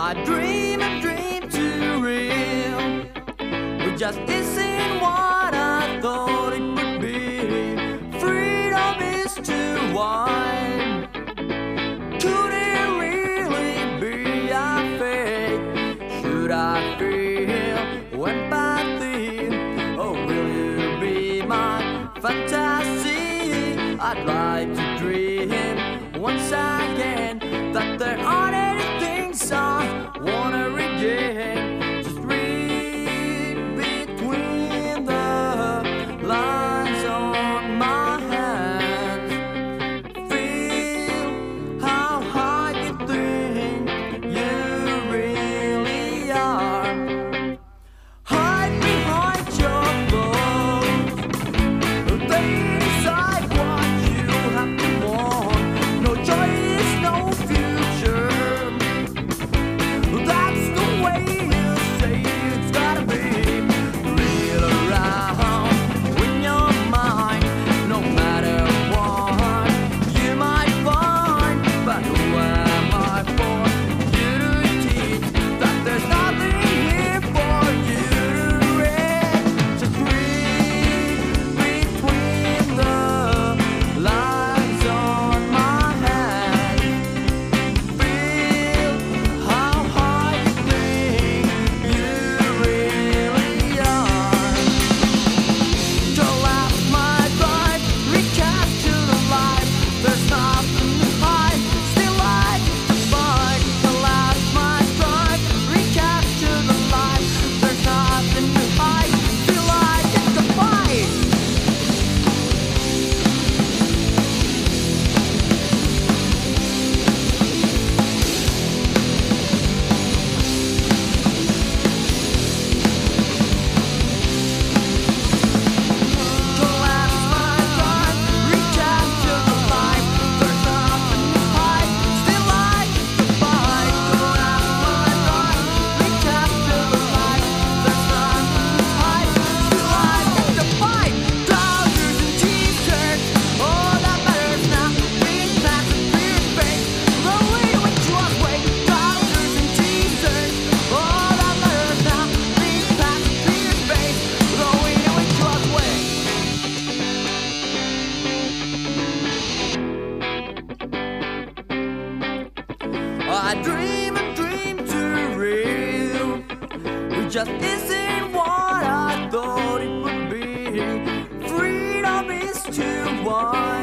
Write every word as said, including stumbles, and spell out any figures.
I dream and dream too real. It just isn't what I thought it would be. Freedom is too wide. Could it really be our fate? Should I feel empathy? Or will you be my fantasy? I'd like to dream once again that there aren't any things I wanna regain. Just read between the lines on my hands. Feel how high you think you really are. Hide behind your clothes. They decide what you have to want. No choice, no future. That's the way you say it's gotta be. Reel around in your mind, no matter what you might find. But who am I for you to teach that there's nothing here for you to read? Just read between the lines on my hand. Feel how high you think you really are. To last my life, recapture the life. There's nothing to hide, still like to fight. To last my life, recapture the life. There's nothing to hide, still like to fight. To last my life, recapture the life. There's nothing to hide, still like to fight. To last my life, recapture the life. There's nothing to hide, still like to fight. Trousers and t-shirts, all that matters now. Big pants and beard face, the way which was way. Trousers and t-shirts, all that matters now. Big pants and beard face, the way which was way. I dream and dream too real. It just isn't what I thought it would be. Freedom is too wide.